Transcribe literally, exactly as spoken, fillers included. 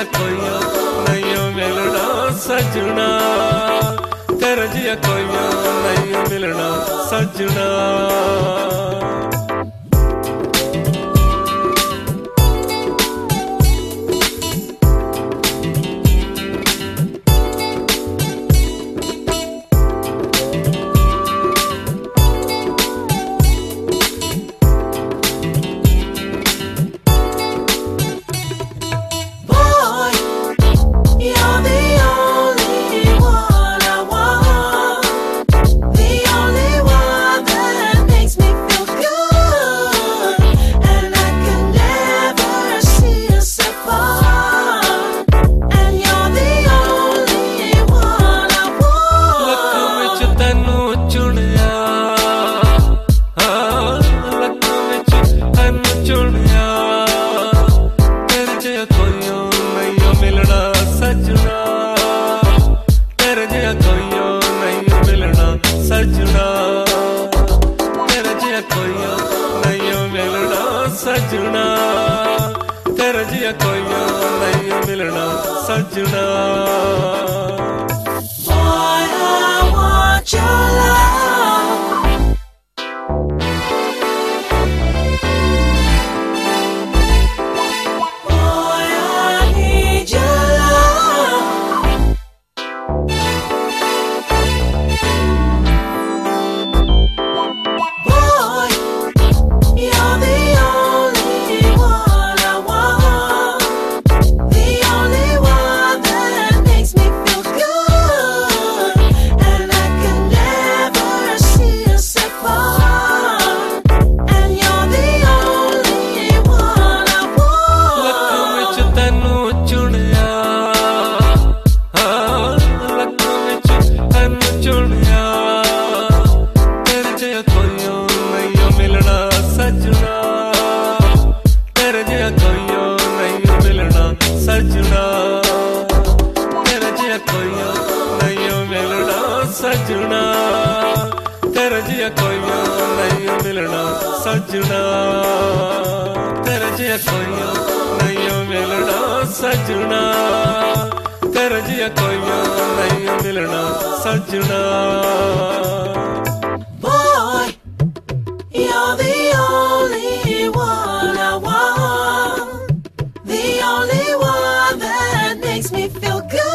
कोई नहीं मिलना सजना, तेरे जिया कोई नहीं मिलना सजना। सजना तेरे जिया कोई नहीं मिलना सजना। Boy, I want your love. Boy, I need your love. Boy, you're the सजना तेरे जिया कोई नहीं मिलना सजना, तेरे जिया कोई नहीं मिलना सजना, तेरे जिया कोई नहीं मिलना सजना। Boy, you're the only one I want, the only one that makes me feel good.